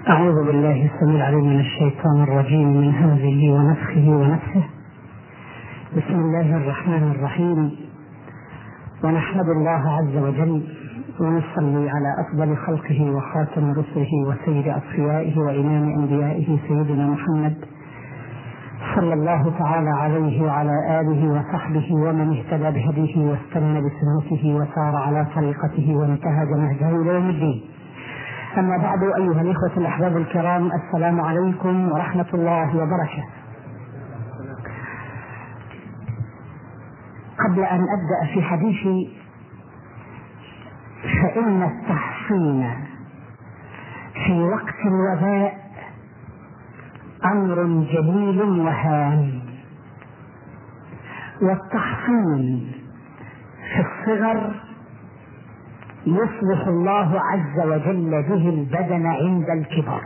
أعوذ بالله السميع العليم من الشيطان الرجيم من همزه ونفخه ونفثه. بسم الله الرحمن الرحيم، ونحمد الله عز وجل ونصلي على أفضل خلقه وخاتم رسله وسيد أصفيائه وإمام أنبيائه سيدنا محمد صلى الله تعالى عليه وعلى آله وصحبه ومن اهتدى بهديه واستنى بسنته وسار على طريقته وانتهج نهجه إلى يوم الدين. أما بعد، أيها الإخوة الأحباب الكرام، السلام عليكم ورحمة الله وبركاته. قبل أن أبدأ في حديثي، فإن التحصين في وقت الوباء أمر جليل وهام، والتحصين في الصغر يصلح الله عز وجل به البدن عند الكبر.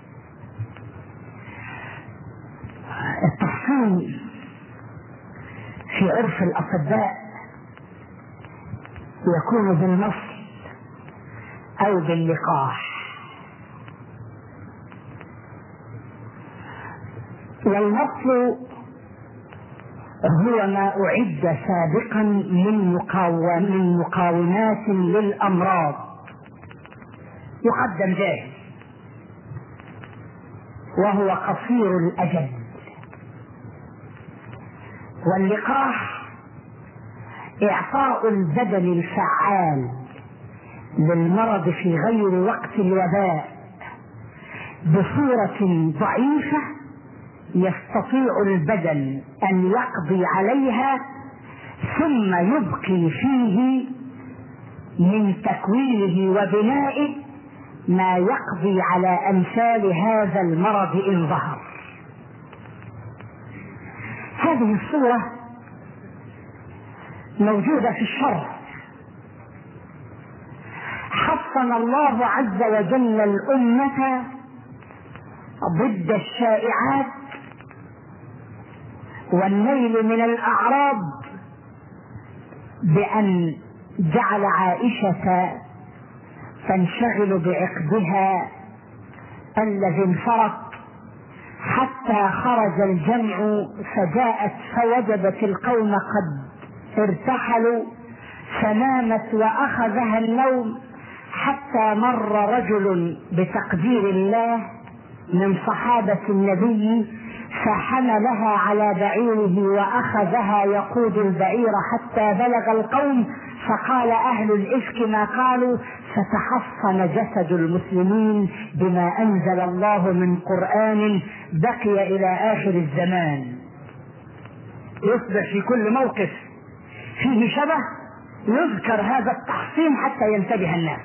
التحصين في عرف الأطباء يكون بالمصل أو باللقاح، والمصل هو ما أعد سابقا من مقاومات للأمراض، يقدم جاهز وهو قصير الأجل. واللقاح إعطاء البدن الفعال للمرض في غير وقت الوباء بصورة ضعيفة يستطيع البدن أن يقضي عليها، ثم يبقي فيه من تكوينه وبنائه ما يقضي على أمثال هذا المرض إن ظهر. هذه الصورة موجودة في الشرع. حصن الله عز وجل الأمة ضد الشائعات والنيل من الأعراض بأن جعل عائشة تنشغل بعقدها الذي انفرط حتى خرج الجمع، فجاءت فوجدت القوم قد ارتحلوا، فنامت وأخذها النوم حتى مر رجل بتقدير الله من صحابة النبي فحملها على بعيره وأخذها يقود البعير حتى بلغ القوم، فقال أهل الإفك ما قالوا، فتحصن جسد المسلمين بما أنزل الله من قرآن بقي إلى آخر الزمان. يصبح في كل موقف فيه شبه يذكر هذا التحصين حتى ينتبه الناس.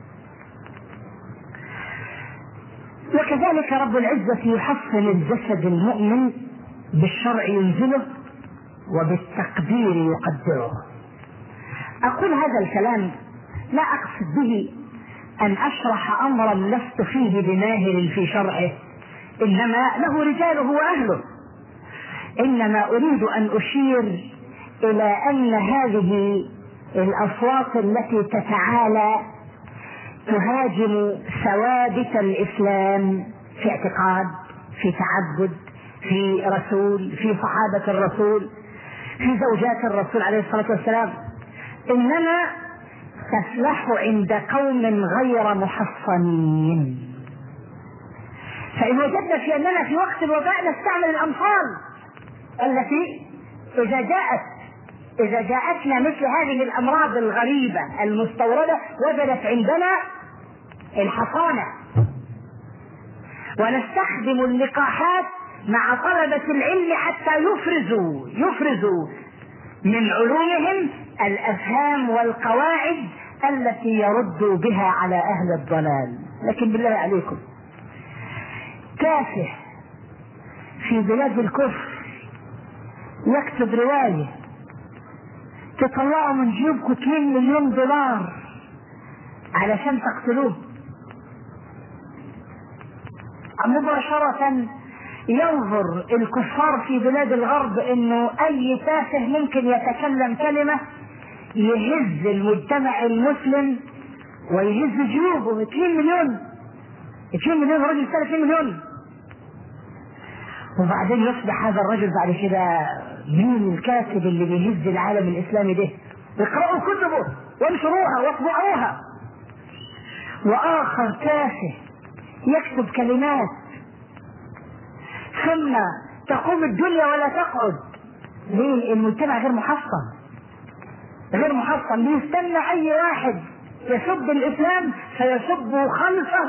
وكذلك رب العزة يحصن الجسد المؤمن بالشرع ينزله وبالتقدير يقدره. أقول هذا الكلام لا أقصد به أن أشرح أمرا لست فيه بماهر في شرحه، إنما له رجاله وأهله. إنما أريد أن أشير إلى أن هذه الأصوات التي تتعالى تهاجم ثوابت الإسلام في اعتقاد، في تعبد، في رسول، في صحابة الرسول، في زوجات الرسول عليه الصلاة والسلام، إنما تفلح عند قوم غير محصنين. فإن وجدنا في أننا في وقت الوباء نستعمل الأمثال التي إذا جاءتنا مثل هذه الأمراض الغريبة المستوردة وجدت عندنا الحصانة، ونستخدم اللقاحات مع طلبة العلم حتى يفرزوا من علومهم الأفهام والقواعد التي يردوا بها على أهل الضلال. لكن بالله عليكم، تافه في بلاد الكفر يكتب رواية تطلعوا من جيبكم 2 مليون دولار علشان تقتلوه، مباشرة ينظر الكفار في بلاد الغرب انه اي تافه ممكن يتكلم كلمة يهز المجتمع المسلم ويهز جيوبه. 2 مليون 2 مليون رجل سنة 2 مليون. وبعدين يصبح هذا الرجل بعد كده مين الكاتب اللي بيهز العالم الإسلامي ده؟ اقرأوا كتبه وانشروها واطبعوها. وآخر تافه يكتب كلمات ثم تقوم الدنيا ولا تقعد. ليه؟ المجتمع غير محصن، غير محصن. بيستنى أي واحد يسب الإسلام فيسب خلفه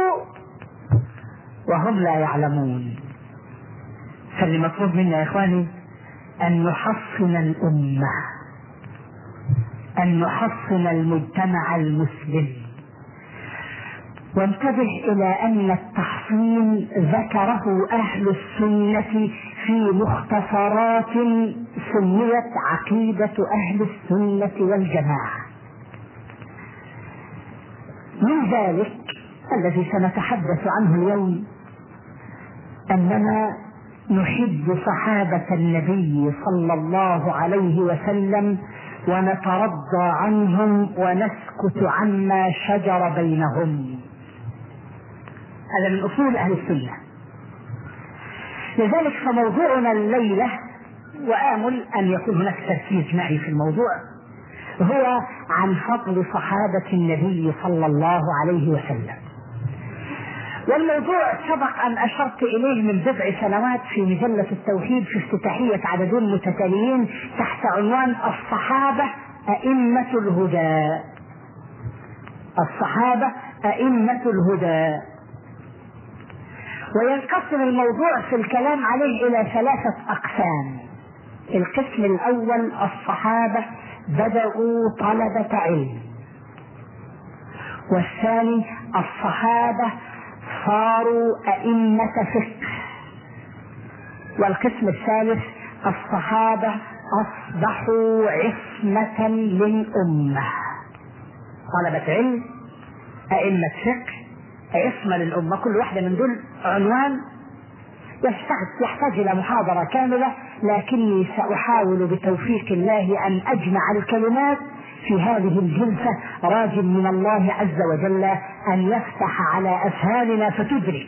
وهم لا يعلمون. فاللي مطلوب منا يا إخواني أن نحصن الأمة، أن نحصن المجتمع المسلم. وانتبه إلى أن التحصين ذكره أهل السنة في مختصرات سميت عقيدة أهل السنة والجماعة. من ذلك الذي سنتحدث عنه اليوم أننا نحب صحابة النبي صلى الله عليه وسلم ونترضى عنهم ونسكت عما شجر بينهم. هذا من أصول أهل السنة. لذلك فموضوعنا الليلة، وآمل أن يكون هناك تركيز معي في الموضوع، هو عن فضل صحابة النبي صلى الله عليه وسلم. والموضوع سبق أن أشرت إليه من 7 سنوات في مجلة التوحيد في افتتاحية عددين متتاليين تحت عنوان الصحابة أئمة الهدى. الصحابة أئمة الهدى. وينقسم الموضوع في الكلام عليه إلى 3 أقسام. القسم الأول الصحابة بدأوا طلبة علم، والثاني الصحابة صاروا أئمة فقه، والقسم الثالث الصحابة أصبحوا عصمة للأمة. طلبة علم، أئمة فقه، عصمة للأمة. كل واحدة من دول عنوان يحتاج إلى محاضرة كاملة، لكني سأحاول بتوفيق الله أن أجمع الكلمات في هذه الجلسة، راجٍ من الله عز وجل أن يفتح على أفهامنا فتدرك.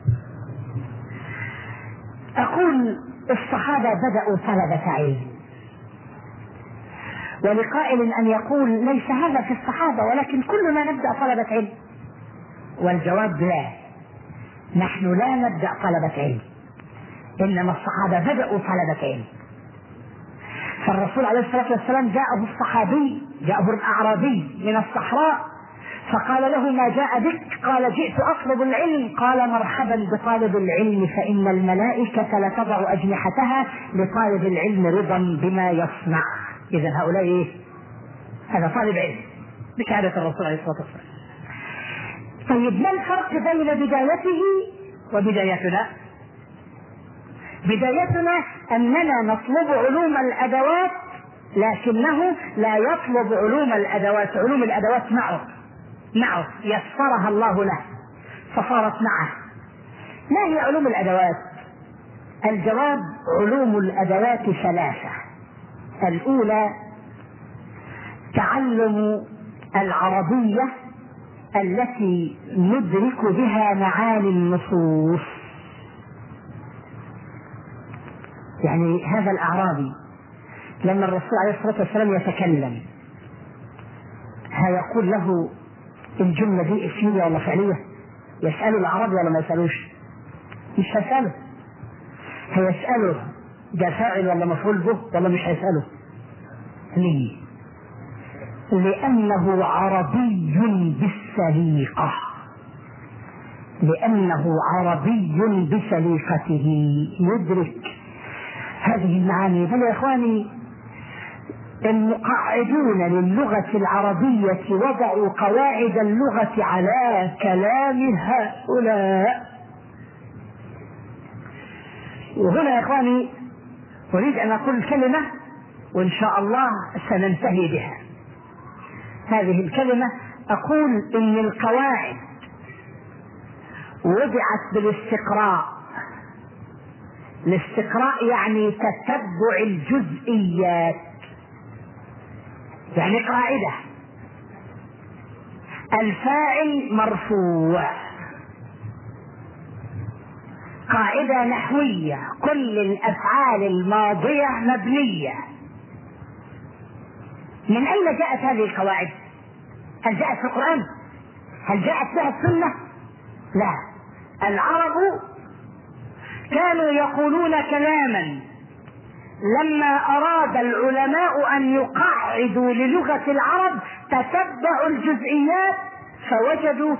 أقول الصحابة بدأوا طلبة علم، ولقائل أن يقول ليس هذا في الصحابة ولكن كلنا نبدأ طلبة علم. والجواب لا، نحن لا نبدأ طلبة علم، إنما الصحابة بدأوا طلبة علم. فالرسول عليه الصلاة والسلام جاءه الأعرابي من الصحراء فقال له ما جاء بك؟ قال جئت أطلب العلم. قال مرحبا بطالب العلم، فإن الملائكة لتضع أجنحتها لطالب العلم رضا بما يصنع. إذا هؤلاء إيه؟ هذا طالب علم بشهادة الرسول عليه الصلاة والسلام. طيب ما الفرق بين بدايته وبدايتنا؟ بدايتنا أننا نطلب علوم الأدوات، لكنه لا يطلب علوم الأدوات. علوم الأدوات معه يسرها الله له فصارت معه. ما هي علوم الأدوات؟ الجواب علوم الأدوات 3. الأولى تعلم العربية التي ندرك بها معاني النصوص. يعني هذا الأعرابي لما الرسول عليه الصلاة والسلام يتكلم هيقول له الجملة دي اسمية ولا فعلية؟ يسأله العربي ولا ما يسألوش؟ مش هيسأله. هيسأله ده فاعل ولا مفعول به ولا مش هيسأله؟ ليه؟ لأنه عربي بالسليقة، لأنه عربي بسليقته يدرك هذه المعاني. بل يا إخواني المقاعدون للغة العربية وضعوا قواعد اللغة على كلام هؤلاء. وهنا يا إخواني أريد أن أقول كلمة وإن شاء الله سننتهي بها. هذه الكلمة أقول إن القواعد وضعت بالاستقراء. الاستقراء يعني تتبع الجزئيات. يعني قاعدة الفاعل مرفوع قاعدة نحوية: كل الأفعال الماضية مبنية. من أين جاءت هذه القواعد؟ هل جاءت في القرآن؟ هل جاءت بها السنة؟ لا. العرب كانوا يقولون كلاما لما أراد العلماء أن يقعدوا للغة العرب تتبعوا الجزئيات فوجدوا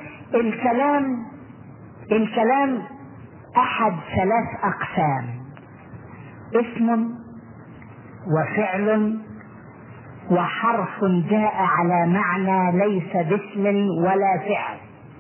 الكلام أحد 3 أقسام: اسم وفعل وحرف جاء على معنى ليس باسم ولا فعل.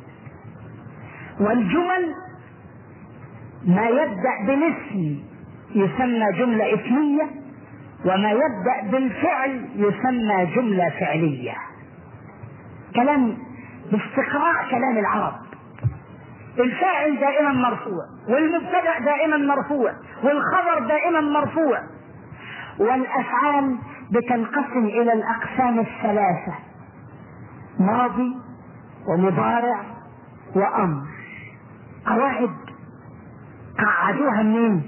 والجمل ما يبدأ بالاسم يسمى جملة اسمية، وما يبدأ بالفعل يسمى جملة فعلية. كلام باستقراء كلام العرب. الفاعل دائما مرفوع، والمبتدأ دائما مرفوع، والخبر دائما مرفوع. والأفعال بتنقسم إلى الأقسام 3: ماضي ومضارع وأمر. قواعد قعدوها منين؟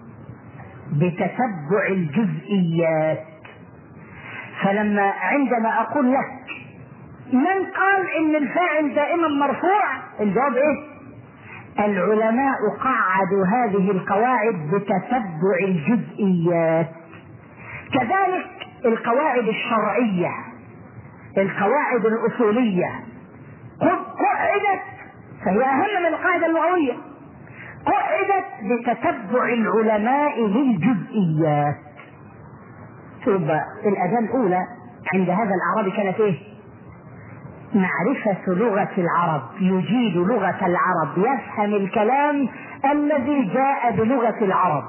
بتتبع الجزئيات. فلما عندما أقول لك من قال إن الفاعل دائما مرفوع، الجواب إيه؟ العلماء قعدوا هذه القواعد بتتبع الجزئيات. كذلك القواعد الشرعية، القواعد الأصولية قعدت، فهي أهم من القاعدة اللغوية، قعدت بتتبع العلماء للجزئيات. تبقى الأداة الأولى عند هذا الأعرابي كانت إيه؟ معرفة لغة العرب، يجيد لغة العرب، يفهم الكلام الذي جاء بلغة العرب.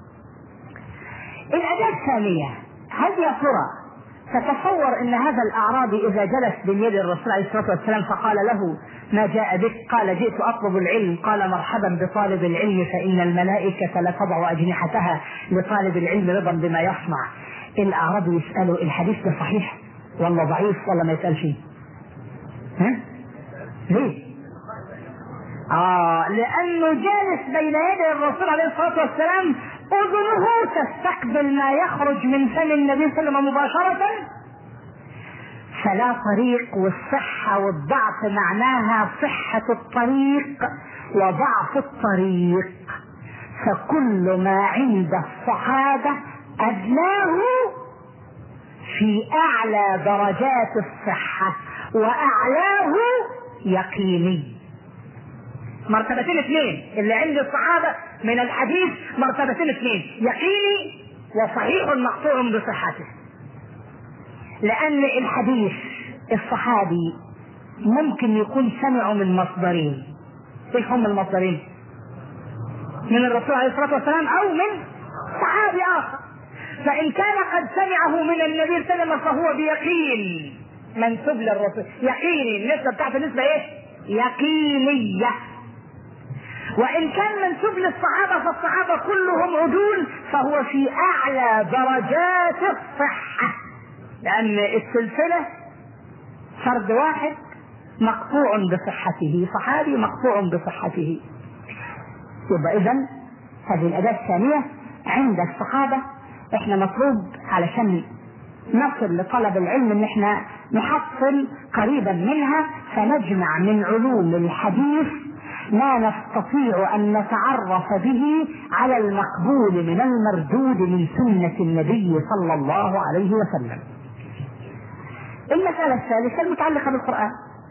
الأداة الثانية: هل يا ترى تتصور ان هذا الاعرابي اذا جلس بين يدي الرسول عليه الصلاه والسلام فقال له ما جاء بك؟ قال جئت اطلب العلم. قال مرحبا بطالب العلم فان الملائكه لتضع اجنحتها لطالب العلم رضا بما يصنع. الاعرابي يساله الحديث ده صحيح ولا ضعيف ولا ما يسالش؟ ليه؟ لانه جالس بين يدي الرسول عليه الصلاه والسلام، اذنه تستقبل ما يخرج من فم النبي صلى الله عليه وسلم مباشره. فلا طريق، والصحه والضعف معناها صحه الطريق وضعف الطريق. فكل ما عند الصحابه ادناه في اعلى درجات الصحه واعلاه يقيني. مرتبتين 2 اللي عند الصحابة من الحديث، مرتبتين 2: يقيني وصحيح مقطوع بصحته. لأن الحديث الصحابي ممكن يكون سمعوا من مصدرين. ايه هم المصدرين؟ من الرسول عليه الصلاة والسلام أو من صحابي آخر. فإن كان قد سمعه من النبي صلى الله عليه وسلم فهو بيقين منسوب للرسول. يقيني، النسبة بتاعت النسبة ايه؟ يقينية. وإن كان منسوب للصحابة فالصحابة كلهم عدول، فهو في أعلى درجات الصحة، لأن السلسلة فرد واحد مقطوع بصحته، صحابي مقطوع بصحته. يبقى إذن هذه الأداة الثانية عند الصحابة. إحنا مطلوب علشان نصل لطلب العلم ان احنا نحصل قريبا منها، فنجمع من علوم الحديث ما نستطيع ان نتعرف به على المقبول من المردود من سنة النبي صلى الله عليه وسلم. المسألة الثالثة المتعلقة بالقرآن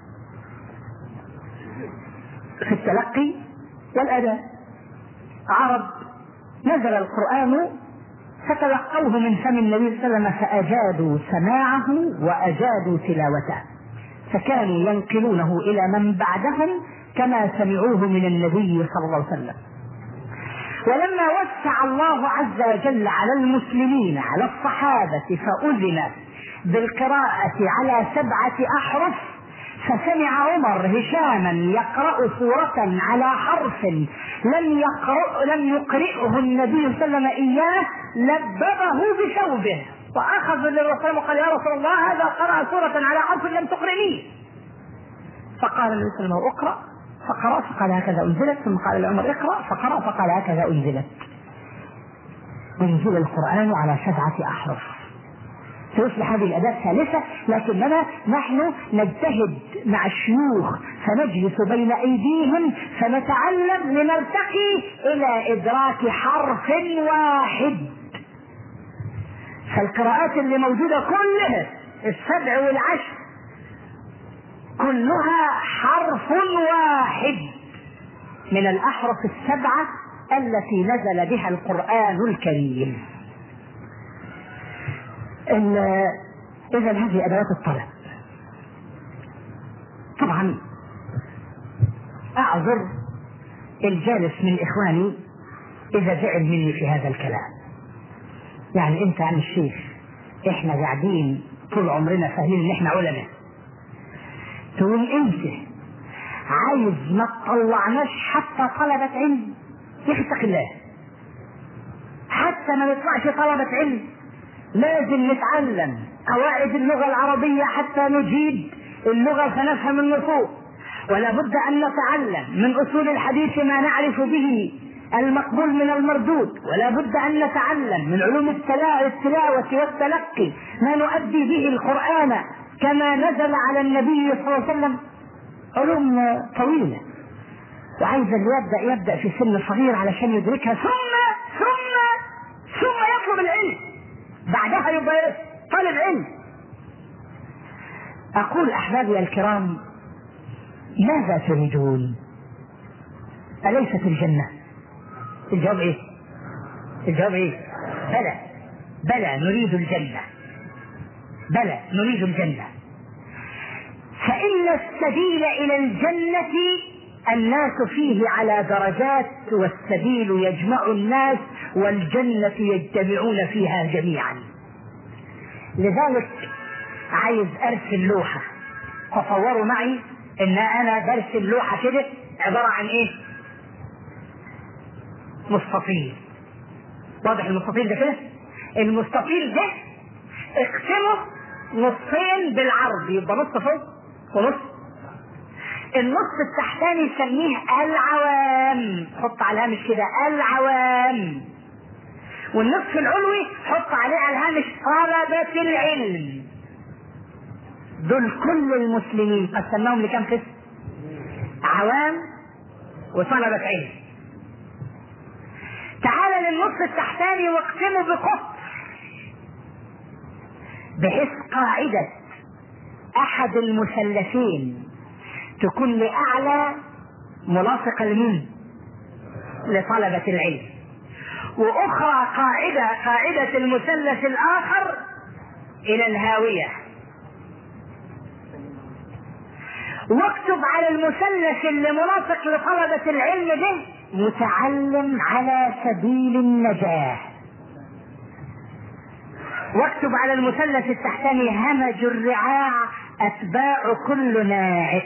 في التلقي والأداء. عرب نزل القرآن فتلقوه من فم النبي صلى الله عليه وسلم فأجادوا سماعه وأجادوا تلاوته، فكانوا ينقلونه إلى من بعدهم كما سمعوه من النبي صلى الله عليه وسلم. ولما وسع الله عز وجل على المسلمين على الصحابة فأذن بالقراءة على 7 أحرف، فسمع عمر هشاما يقرأ سورة على حرف لم يقرئه النبي صلى الله عليه وسلم إياه، لببه بثوبه وأخذ للرسول وقال يا رسول الله هذا قرأ سورة على حرف لم تقرئني. فقال النبي صلى الله عليه وسلم اقرأ، فقرأ فقال هكذا أنزلت، ثم قال لعمر اقرأ فقرأ فقال هكذا أنزلت. أنزل القرآن على 7 أحرف. تصبح هذه الأداة ثالثة، لكننا نحن نجتهد مع الشيوخ فنجلس بين أيديهم فنتعلم لنرتقي إلى إدراك حرف واحد. فالقراءات اللي موجودة كلها 7 و10 كلها حرف واحد من الأحرف 7 التي نزل بها القرآن الكريم. إذا هذه أدوات الطلب. طبعا أعذر الجالس من إخواني إذا زعل مني في هذا الكلام. يعني أنت عن الشيخ إحنا قاعدين طول عمرنا فاهمين إن إحنا علماء، تقول أنت عايز ما تطلعناش حتى طلبة علم؟ يخشى الله، حتى ما نطلعش طلبة علم لازم نتعلم قواعد اللغة العربية حتى نجيد اللغة فنفهم النصوص، ولا بد أن نتعلم من أصول الحديث ما نعرف به المقبول من المردود، ولا بد أن نتعلم من علوم التلاوة والتلقي ما نؤدي به القرآن كما نزل على النبي صلى الله عليه وسلم. علوم طويلة وعايز اللي يبدأ في سن صغير علشان يدركها، ثم يطلب العلم، بعدها يبقى طالب علم. أقول أحبابي الكرام ماذا تريدون؟ أليست الجنة؟ الجواب إيه؟ بلى نريد الجنة، بلى نريد الجنة. فإن السبيل إلى الجنة الناس فيه على درجات، والسبيل يجمع الناس والجنة يجتمعون فيها جميعا. لذلك عايز أرسم لوحة، تصوروا معي إن أنا برسم لوحة كده عبارة عن إيه؟ مستطيل. واضح المستطيل ده كده؟ المستطيل ده اقسمه نصين بالعرض، يبقى نص فوق ونص. النص التحتاني يسميه العوام، حط على الهامش كده العوام. والنصف العلوي حط عليه على الهامش طلبة العلم. دول كل المسلمين قسمناهم لكم قسم؟ عوام وطلبة علم. تعال للنص التحتاني واقسمه بقطر، بحيث قاعدة أحد المثلثين تكون لأعلى ملاصقة لمين؟ لطلبة العلم، وأخرى قاعدة المثلث الآخر إلى الهاوية. واكتب على المثلث اللي ملاصق لطلبة العلم ده متعلم على سبيل النجاة، واكتب على المثلث التحتاني همج الرعاع أتباع كل ناعق.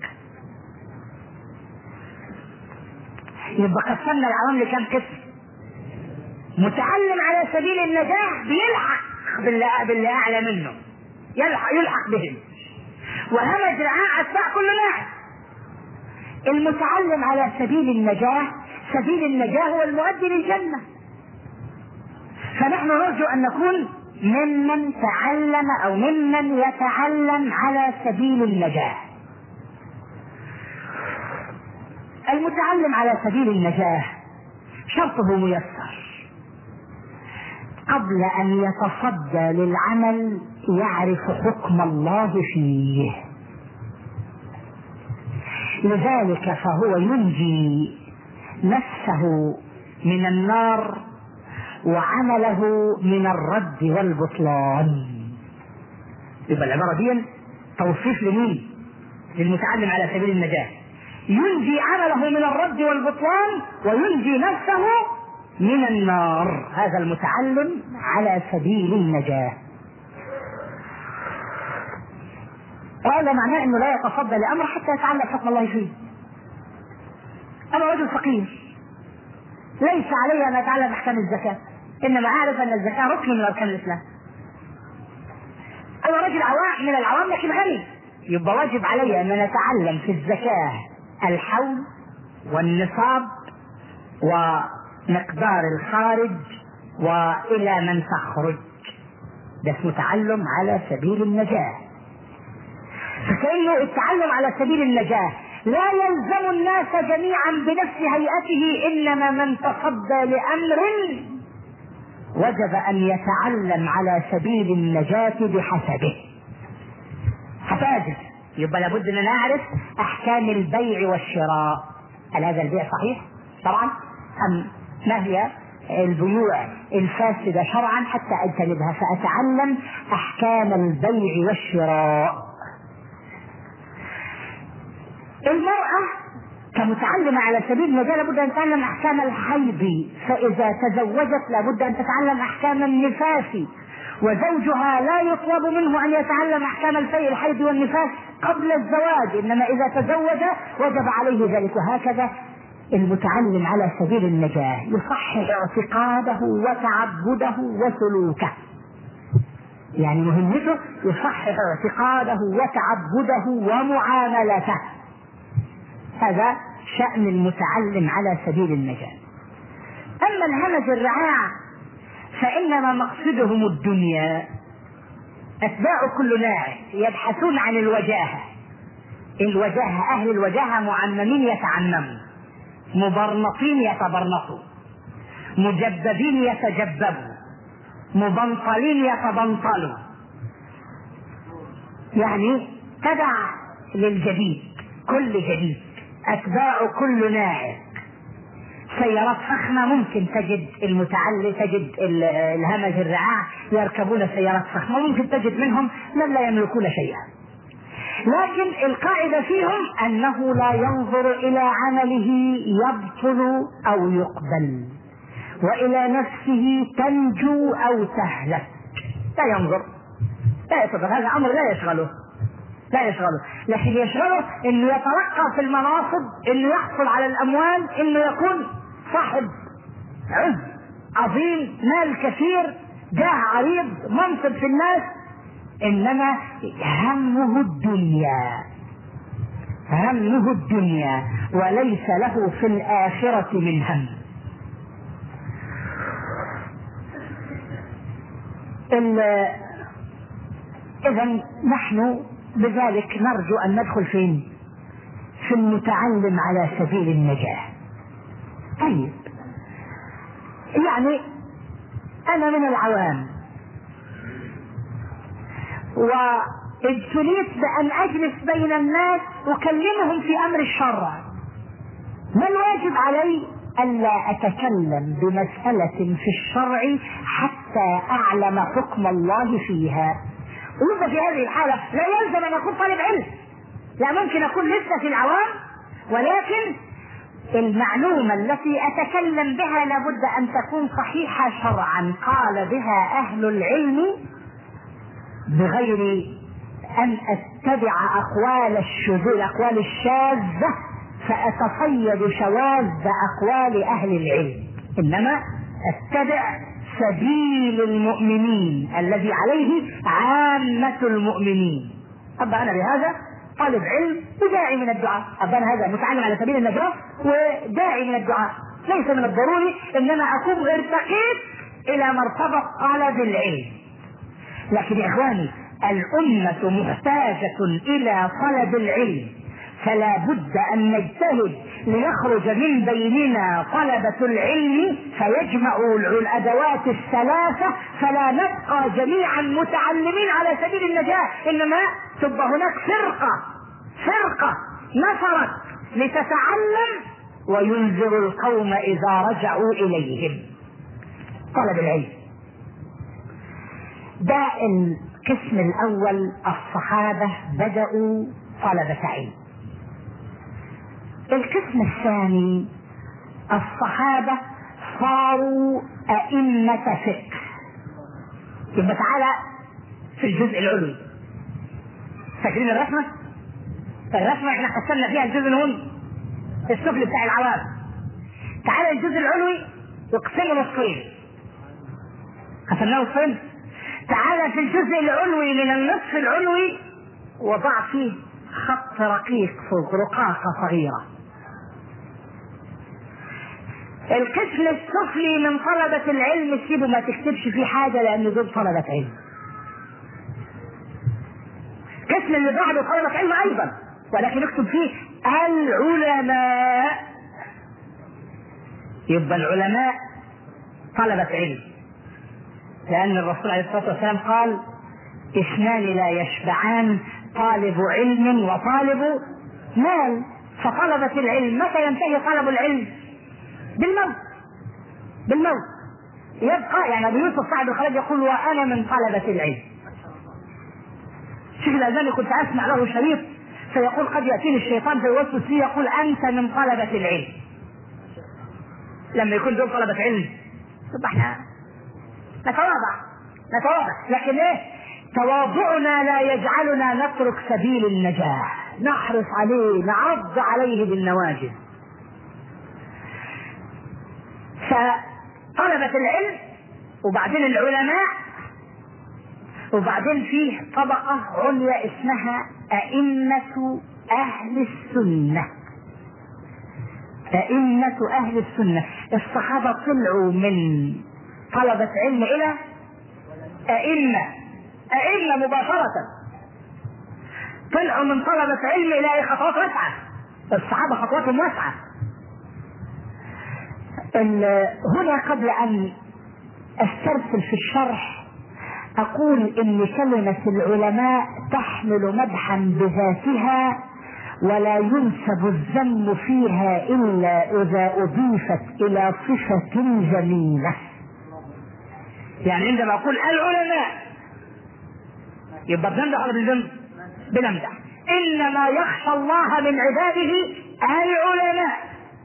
يبقى قسمنا العوام لكم قسم؟ متعلم على سبيل النجاة بيلحق باللي أعلى منه، يلحق بهم. وهمج رعاع أتباع كل ناعق. المتعلم على سبيل النجاة، سبيل النجاة هو المؤدي للجنة. فنحن نرجو أن نكون ممن تعلم أو ممن يتعلم على سبيل النجاة. المتعلم على سبيل النجاة شرطه ميسر، قبل أن يتصدى للعمل يعرف حكم الله فيه، لذلك فهو ينجي نفسه من النار وعمله من الرد والبطلان. يبقى العبارة دي توصيف لمين؟ للمتعلم على سبيل النجاة، ينجي عمله من الرد والبطلان وينجي نفسه من النار. هذا المتعلم على سبيل النجاة. وهذا معناه انه لا يتصدى لامر حتى يتعلم حكم الله فيه. انا رجل فقير ليس علي ان اتعلم احكام الزكاة، انما اعرف ان الزكاة ركن من اركان الاسلام. انا رجل عوام من العوام لكن غني، يبقى واجب علي ان اتعلم في الزكاة الحول والنصاب ومقدار الخارج وإلى من تخرج. ده اسمه تعلم على سبيل النجاة. فكأنه التعلم على سبيل النجاة لا يلزم الناس جميعا بنفس هيئته، إنما من تصدى لأمر وجب أن يتعلم على سبيل النجاة بحسبه. هتاجر يبقى لابد أن نعرف أحكام البيع والشراء. هل هذا البيع صحيح طبعا أم ما هي البيوع الفاسدة شرعا حتى أجتنبها، فأتعلم أحكام البيع والشراء. المرأة كمتعلمة على سبيل النجاة لابد أن تتعلم أحكام الحيض، فإذا تزوجت لابد أن تتعلم أحكام النفاس، وزوجها لا يطلب منه أن يتعلم أحكام الحيض والنفاس قبل الزواج، إنما إذا تزوج وجب عليه ذلك. وهكذا المتعلم على سبيل النجاة يصحح اعتقاده وتعبده وسلوكه، يعني مهمته يصحح اعتقاده وتعبده ومعاملته. هذا شأن المتعلم على سبيل النجاة. أما الهمج الرعاع فإنما مقصدهم الدنيا، أتباع كل ناعم يبحثون عن الوجاهة. الوجاهة، أهل الوجاهة معممين يتعمموا، مبرنطين يتبرنطوا، مجببين يتجببوا، مبنطلين يتبنطلوا، يعني تبع للجديد، كل جديد. أتباع كل ناعم. سيارات فخمة ممكن تجد المتعلم، تجد الهمج الرعاع يركبون سيارات فخمة، ممكن تجد منهم من لا يملكون شيئا، لكن القاعدة فيهم أنه لا ينظر إلى عمله يبطل أو يقبل، وإلى نفسه تنجو أو تهلك. لا ينظر، لا يتغل، هذا أمر لا يشغله، لكن يشغله انه يترقى في المناصب، انه يحصل على الاموال، انه يكون صاحب عز عظيم، مال كثير، جاه عريض، منصب في الناس، انما همه الدنيا وليس له في الآخرة من هم. إذن نحن بذلك نرجو أن ندخل فين؟ في المتعلم على سبيل النجاة. طيب، يعني أنا من العوام وابتليت بأن أجلس بين الناس أكلمهم في أمر الشرع، ما الواجب علي؟ ألا أتكلم بمسألة في الشرع حتى أعلم حكم الله فيها. ويبقى في هذه الحالة لا يلزم أن أكون طالب علم، لا، ممكن أكون لسه في العوام، ولكن المعلومة التي أتكلم بها لابد أن تكون صحيحة شرعا، قال بها أهل العلم، بغير أن أتبع أقوال الشاذة فأتصيد شواذ أقوال أهل العلم، إنما أتبع سبيل المؤمنين الذي عليه عامة المؤمنين. أبقى أنا بهذا طالب علم وداعي من الدعاء، أبقى أنا هذا متعلم على سبيل النجاة وداعي من الدعاء، ليس من الضروري إنما أكون ارتقيت إلى مرتبة طالب العلم. لكن يا إخواني، الأمة محتاجة إلى طلب العلم، فلا بد أن نجتهد ليخرج من بيننا طلبة العلم فيجمعوا الأدوات الثلاثة، فلا نبقى جميعا متعلمين على سبيل النجاة، إنما تبقى هناك فرقة نفرت لتتعلم وينذر القوم إذا رجعوا إليهم. طلب العلم ده القسم الأول، الصحابة بدأوا طلبة علم. القسم الثاني، الصحابة صاروا أئمة فقه. يبقى تعالى في الجزء العلوي، فاكرين الرسمة احنا قسمنا فيها الجزء الهون السفلي بتاع العوام. تعالى الجزء العلوي واقسمه نصين، قسمناه نصين. تعالى في الجزء العلوي من النصف العلوي وضع فيه خط رقيق فوق، رقاقة صغيرة، القسم السفلي من طلبة العلم سيبه ما تكتبش فيه حاجة لأن دول طلبة علم. القسم اللي بعده طلبة علم أيضا ولكن اكتب فيه العلماء. يبقى العلماء طلبة علم، لأن الرسول عليه الصلاة والسلام قال: اثنان لا يشبعان، طالب علم وطالب مال. فطلبة العلم متى ينتهي طلب العلم؟ بالموت. يبقى يعني ابو يوسف صاحب الخلاج يقول: وانا من طلبة العلم. شيخ الألباني كنت اسمع له شريط فيقول: قد يأتيني الشيطان فيوسوس لي يقول: انت من طلبة العلم. لما يكون دول طلبة علم طب احنا نتواضع، لكن ايه؟ تواضعنا لا يجعلنا نترك سبيل النجاح، نحرص عليه، نعض عليه بالنواجذ. فطلبة العلم وبعدين العلماء وبعدين فيه طبقة عليا اسمها أئمة أهل السنة. أئمة أهل السنة. الصحابة طلعوا من طلبة علم إلى أئمة مباشرة. طلعوا من طلبة علم إلى خطوات واسعة. الصحابة خطواتهم واسعة. هنا قبل أن أسترسل في الشرح أقول إن كلمة العلماء تحمل مدحا بذاتها ولا ينسب الذم فيها إلا إذا أضيفت إلى صفة جميلة. يعني عندما أقول العلماء يبقى بنمدح ولا بنمدح. إنما يخشى الله من عباده العلماء.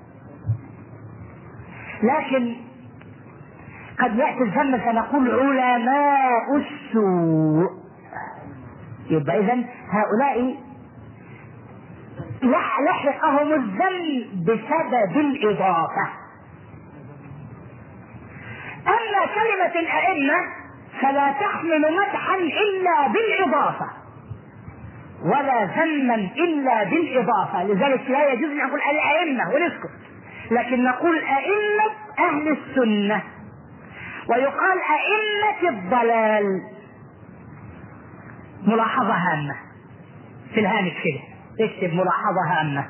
لكن قد يأتي الذم فنقول علماء السوء. يبقى إذن هؤلاء لحقهم الذم بسبب الإضافة. أما كلمة الأئمة فلا تحمل مدحا إلا بالإضافة ولا ذما إلا بالإضافة. لذلك لا يجوز أن نقول الأئمة ونسكت، لكن نقول أئمة أهل السنة. ويقال أئمة الضلال. ملاحظة هامة في الهامش كده، اكتب ملاحظة هامة: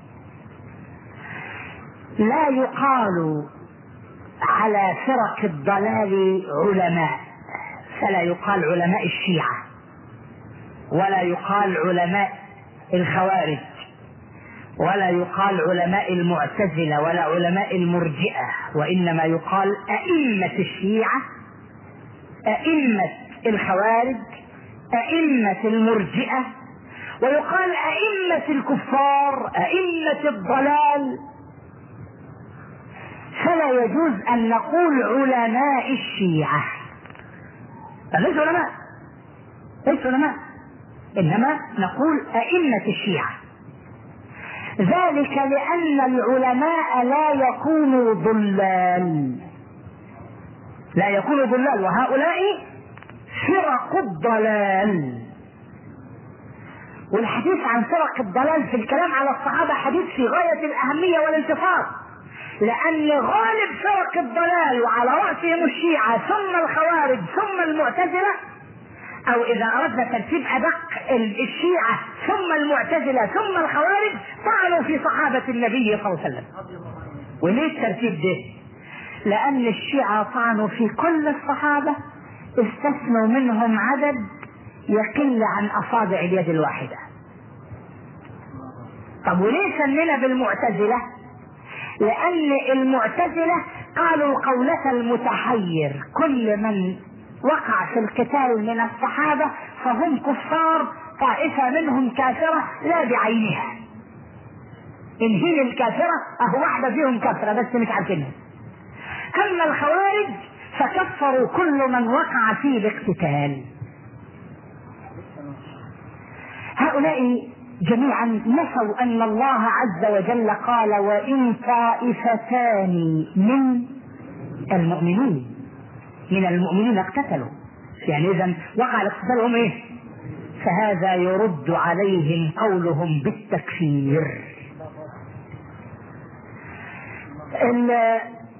لا يقال على فرق الضلال علماء، فلا يقال علماء الشيعة ولا يقال علماء الخوارج ولا يقال علماء المعتزلة ولا علماء المرجئة، وإنما يقال أئمة الشيعة، أئمة الخوارج، أئمة المرجئة، ويقال أئمة الكفار، أئمة الضلال. فلا يجوز أن نقول علماء الشيعة، ليس علماء، إنما نقول أئمة الشيعة. ذلك لأن العلماء لا يكونوا ضلال، وهؤلاء فرق الضلال. والحديث عن فرق الضلال في الكلام على الصحابة حديث في غاية الأهمية والانتصار، لأن غالب فرق الضلال وعلى رأسهم الشيعة ثم الخوارج ثم المعتزلة، أو إذا أردنا ترتيب أدق الشيعة ثم المعتزلة ثم الخوارج، طعنوا في صحابة النبي صلى الله عليه وسلم. وليه الترتيب ده؟ لأن الشيعة طعنوا في كل الصحابة، استثنوا منهم عدد يقل عن أصابع اليد الواحدة. طب وليه سمينا بالمعتزلة؟ لأن المعتزلة قالوا قولة المتحير: كل من وقع في القتال من الصحابة فهم كفار، طائفة منهم كافرة لا بعينها، إن هي الكافرة أهو واحدة فيهم كافرة بس مش عارفينها. أما الخوارج فكفروا كل من وقع في الاقتتال. هؤلاء جميعا نسوا أن الله عز وجل قال: وإن طائفتان من المؤمنين اقتتلوا. يعني إذن وقع الاقتتال هم إيه؟ فهذا يرد عليهم قولهم بالتكفير.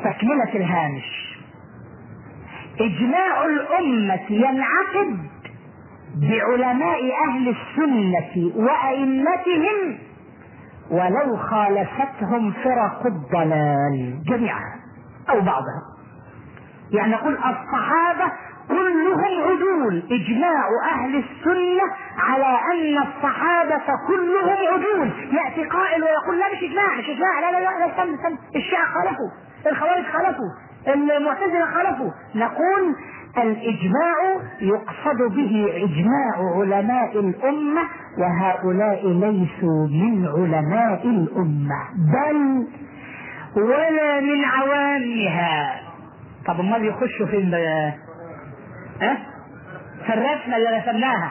تكملة الهامش: إجماع الأمة ينعقد بعلماء أهل السنة وأئمتهم ولو خالفتهم فرق الضلال جميعا أو بعضها. يعني نقول الصحابة كلهم عدول، إجماع أهل السنة على أن الصحابة كلهم عدول. يأتي قائل ويقول لا مش إجماع مش إجماع، لا لا لا استنى، الشيعة خالفوا، الخوارج خالفوا، المعتزلة خالفوا. نقول الإجماع يقصد به إجماع علماء الأمة، وهؤلاء ليسوا من علماء الأمة بل ولا من عوامها. طب امال يخشوا في في الرسمة اللي رسمناها؟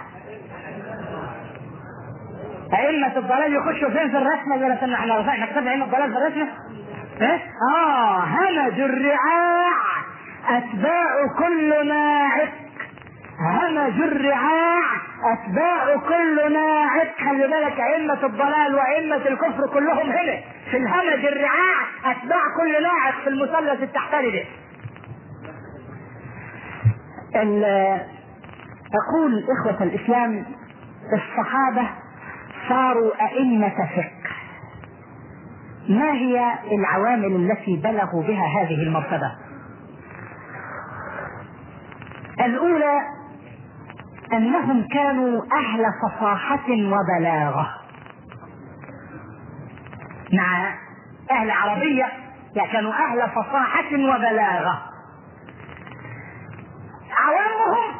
أئمة الضلال يخشوا فين في الرسمة اللي رسمناها؟ احنا كتبنا أئمة الضلال في الرسمة. همج الرعاع أتباع كل ناعق، همج الرعاع أتباع كل ناعق. خلي بالك، أئمة الضلال وأئمة الكفر كلهم هنا في الهمج الرعاع أتباع كل ناعق في المثلث التحتاني ده. أقول إخوة الإسلام، الصحابة صاروا أئمة فقه. ما هي العوامل التي بلغوا بها هذه المرتبة؟ الأولى أنهم كانوا أهل فصاحة وبلاغة، مع أهل عربية يعني كانوا أهل فصاحة وبلاغة، عوامهم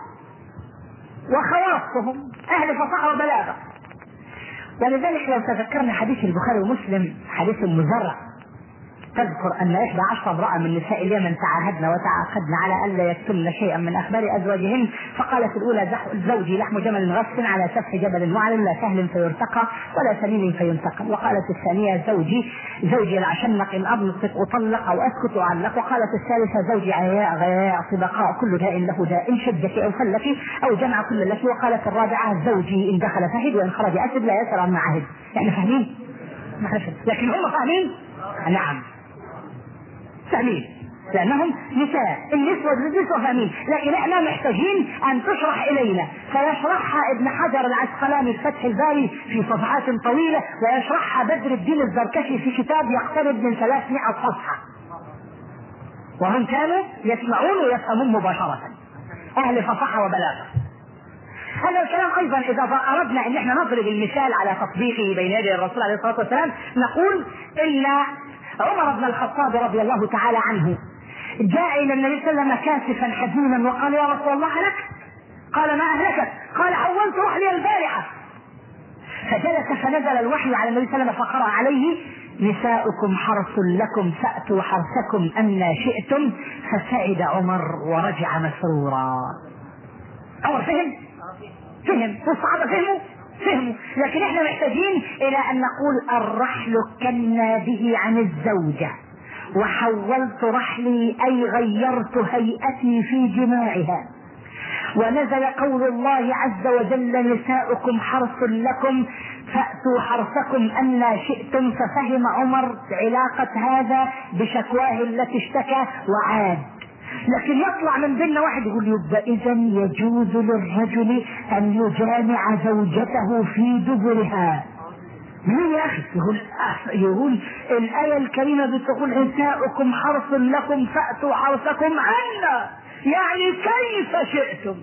وخواصهم أهل فصاحة وبلاغة. ولذلك لو تذكرنا حديث البخاري ومسلم، حديث المزرع، تذكر أن 11 امرأة من نساء اليمن تعاهدن وتعاقدن على ألا يكتمن شيئا من أخبار أزواجهن، فقالت الأولى: زوجي لحم جمل غث على سفح جبل وعلى لا سهل فيرتقى ولا سمين فينتقم. وقالت الثانية: زوجي العشنق إن أطلق أطلق أو أسكت أعلق. وقالت الثالثة: زوجي عياء غياء صدقاء كل داء له داء إن شدك أو فلك أو جمع كل لك. وقالت الرابعة: زوجي إن دخل فهد وإن خرج أسد لا يسأل عما عهد. يعني فاهمين؟ لكن هم فاهمين؟ نعم فاهمين، لأنهم نساء، النسوة فاهمين، لكن احنا محتاجين أن تشرح إلينا. فيشرحها ابن حجر العسقلاني في فتح الباري في صفحات طويلة، ويشرحها بدر الدين الزركشي في كتاب يقترب من 300 صفحة، وهم كانوا يسمعون ويفهمون مباشرة، أهل فصاحة وبلاغة. هذا الكلام أيضا إذا أردنا أن احنا نضرب المثال على تطبيقه بين يدي الرسول عليه الصلاة والسلام، نقول إن عمر بن الخطاب رضي الله تعالى عنه جاء إلى النبي صلى الله عليه وسلم كاسفا حزينا وقال: يا رسول الله هلك. قال: ما أهلكت؟ قال: حولت رحلي البارحة. فجلس فنزل الوحي على النبي صلى الله عليه وسلم فقرأ عليه: نساؤكم حرث لكم فأتوا حرثكم أن شئتم. فسعد عمر ورجع مسرورا. عمر فهم والصحابة فهموا، لكن احنا محتاجين الى ان نقول: الرحل كنا به عن الزوجة، وحولت رحلي اي غيرت هيئتي في جماعها. ونزل قول الله عز وجل: نساؤكم حرث لكم فأتوا حرثكم أن شئتم. ففهم عمر علاقة هذا بشكواه التي اشتكى وعاد. لكن يطلع من بيننا واحد يقول: يبقى إذن يجوز للرجل أن يجامع زوجته في دبرها. مين يا أخي؟ يقول الآية الكريمة بتقول: نساؤكم حرث لكم فأتوا حرثكم أن، يعني كيف شئتم.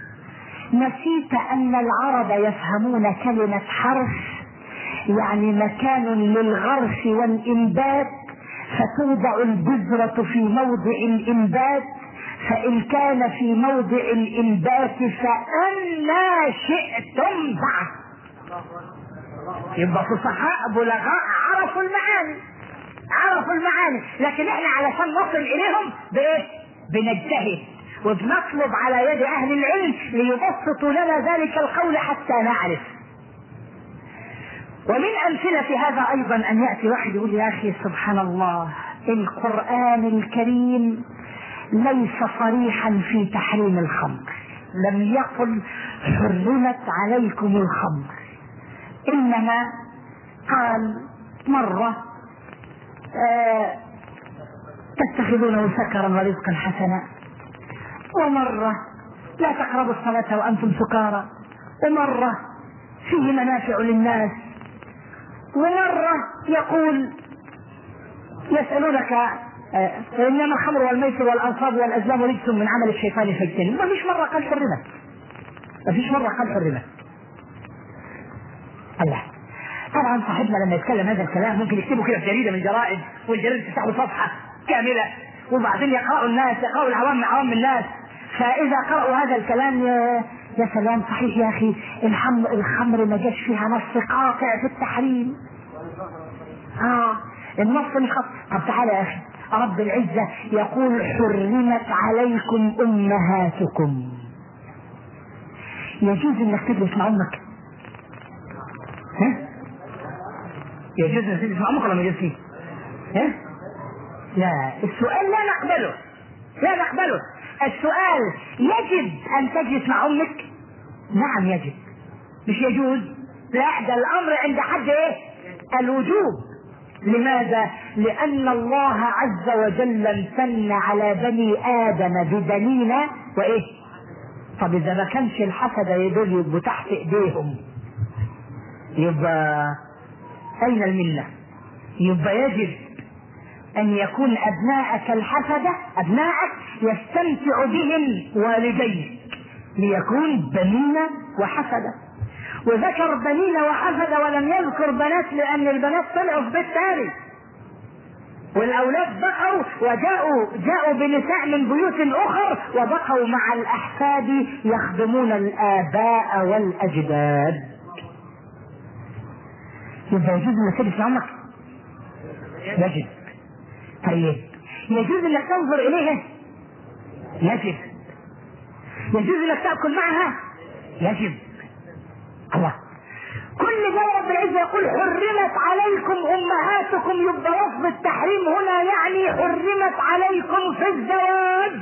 نسيت أن العرب يفهمون كلمة حرث يعني مكان للغرس والإنبات، فتوضع البذرة في موضع الإنبات، فإن كان في موضع الإنبات فأنا شئتم بعد. يبقى فصحاء بلغاء عرفوا المعاني، لكن احنا علشان نصل إليهم بإيه؟ بنجتهد وبنطلب على يد أهل العلم ليبسطوا لنا ذلك القول حتى نعرف. ومن أمثلة هذا أيضا أن يأتي واحد يقول: يا أخي سبحان الله، القرآن الكريم ليس صريحا في تحريم الخمر، لم يقل حرمت عليكم الخمر، إنما قال مرة تتخذونه سكرا ورزقا حسنا، ومرة لا تقربوا الصلاة وأنتم سكارى، ومرة فيه منافع للناس، ومرة يقول يسألونك إنما الخمر والميسر والأنصاب والأزلام رجس من عمل الشيطان فاجتنبوه. ما فيش مرة قال حرمت، ما فيش مرة قال حرمت. الله. طبعا صاحبنا لما يتكلم هذا الكلام ممكن يكتبوا كده في جريدة من جرائد، والجريدة تفتح صفحة كاملة، وبعدين يقرأوا الناس، يقرأوا العوام من عوام الناس. فإذا قرأوا هذا الكلام يا سلام، صحيح يا أخي الخمر ما جاش فيها نص قاطع في التحريم. النص مش خط. طب تعالى يا أخي، رب العزة يقول حرمت عليكم أمهاتكم. يجوز انك تجلس مع امك؟ يجوز انك تجلس مع امك ولا ما يجوز؟ لا، السؤال لا نقبله، لا نقبله. السؤال يجب ان تجلس مع امك؟ نعم يجب، مش يجوز. لا، ده الامر عند حد ايه؟ الوجوب. لماذا؟ لان الله عز وجل امتن على بني ادم ببنينا وايه؟ طب اذا ما كانش الحسد يدل يبقوا تحت ايديهم، يبقى اين المنة؟ يبقى يجب ان يكون ابناءك الحسدة، ابناءك يستمتع بهم والديك، ليكون بنين وحسدة. وذكر بنين وحسدة ولم يذكر بنات، لان البنات طلعوا في بيت ثاني، والاولاد بقوا وجاءوا بنساء من بيوت اخر، وبقوا مع الاحفاد يخدمون الاباء والاجداد. يبقى يجوز انك تجلس مع امك؟ يجب. طيب يجوز انك تنظر اليها؟ يجب. يجوز انك تاكل معها؟ يجب. الله. كل ده رب العزة يقول حرمت عليكم امهاتكم، يبقى لفظ التحريم هنا يعني حرمت عليكم في الزواج،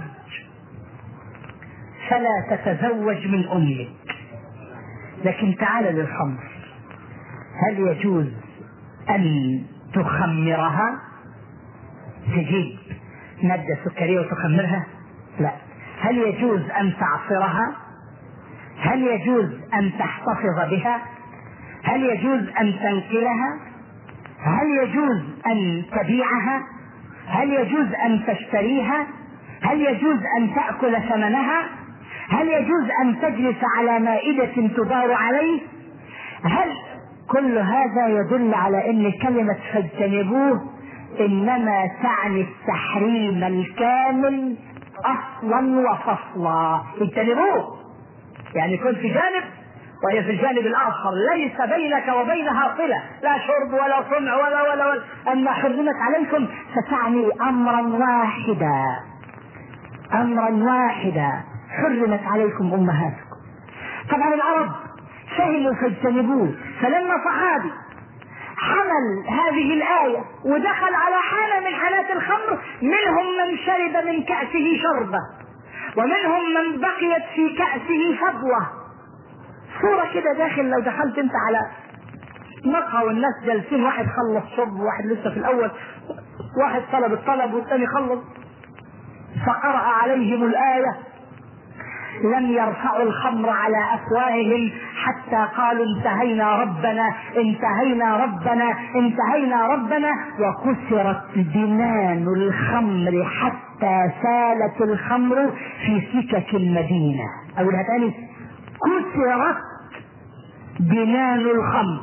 فلا تتزوج من امك. لكن تعال للخمر، هل يجوز ان تخمرها؟ تجيب مادة سكرية وتخمرها؟ لا. هل يجوز ان تعصرها؟ هل يجوز ان تحتفظ بها؟ هل يجوز ان تنقلها؟ هل يجوز ان تبيعها؟ هل يجوز ان تشتريها؟ هل يجوز ان تأكل ثمنها؟ هل يجوز ان تجلس على مائدة تدار عليه؟ هل كل هذا يدل على ان كلمة فاجتنبوه انما تعني التحريم الكامل اصلا وفصلا. اجتنبوه يعني كن في جانب وهي في الجانب الاخر، ليس بينك وبينها صلة، لا شرب ولا صنع ولا اما حرمت عليكم فتعني امرا واحدا، امرا واحدا، حرمت عليكم امهاتكم. طبعا العرب فهموا فاجتنبوه، فلما صحابي حمل هذه الآية ودخل على حالة من حالات الخمر، منهم من شرب من كأسه شربة، ومنهم من بقيت في كأسه فضلة. صورة كده داخل، لو دخلت انت على مقهى والناس جالسين، واحد خلص شرب وواحد لسه في الاول، واحد طلب الطلب والثاني خلص، فقرأ عليهم الآية لم يرفعوا الخمر على أفواههم حتى قالوا انتهينا ربنا انتهينا ربنا انتهينا ربنا، وكسرت بنان الخمر حتى سالت الخمر في سكك المدينة. أولها تاني، كسرت بنان الخمر،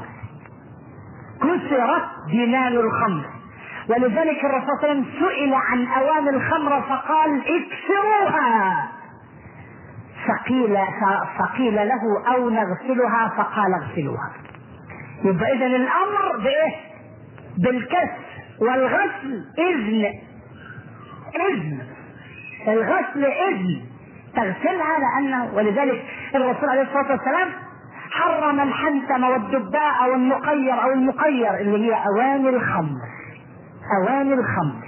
كسرت بنان الخمر. ولذلك الرسول صلى الله عليه وسلم سئل عن أوان الخمر فقال اكسروها، فقيل له او نغسلها فقال اغسلوها. يبقى اذن الامر بايه؟ بالكسر والغسل. اذن الغسل اذن تغسلها، لانه ولذلك الرسول عليه الصلاه والسلام حرم الحنتم والدباء والمقير او المقير اللي هي اواني الخمر، اواني الخمر.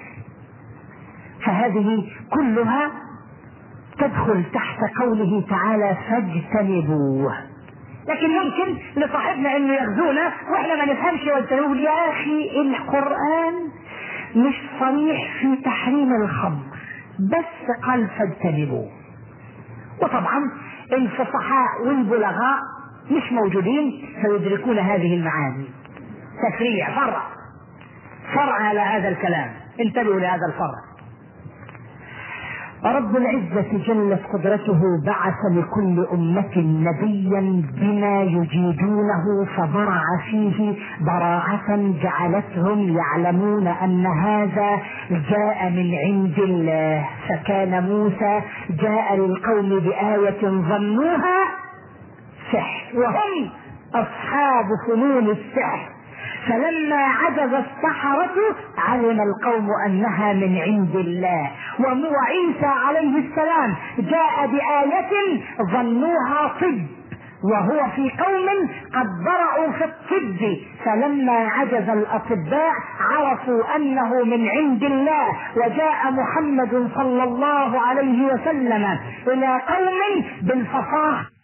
فهذه كلها تدخل تحت قوله تعالى فاجتنبوه. لكن يمكن لصاحبنا انه يغزونا واحنا ما نفهمش واجتنبوه. يا اخي القرآن مش صريح في تحريم الخمر، بس قال فاجتنبوه. وطبعا الفصحاء والبلغاء مش موجودين فيدركون هذه المعاني. تفريع فرع على هذا الكلام، انتبهوا لهذا الفرع. رب العزة جلت قدرته بعث لكل أمة نبيا بما يجيدونه، فبرع فيه براعة جعلتهم يعلمون أن هذا جاء من عند الله. فكان موسى جاء للقوم بآية ظنوها سحر، وهم أصحاب فنون السحر، فلما عجز السحرة علم القوم أنها من عند الله. وعيسى عليه السلام جاء بآية ظنوها طب، وهو في قوم قد برعوا في الطب، فلما عجز الأطباء عرفوا أنه من عند الله. وجاء محمد صلى الله عليه وسلم إلى قوم بالفصاحة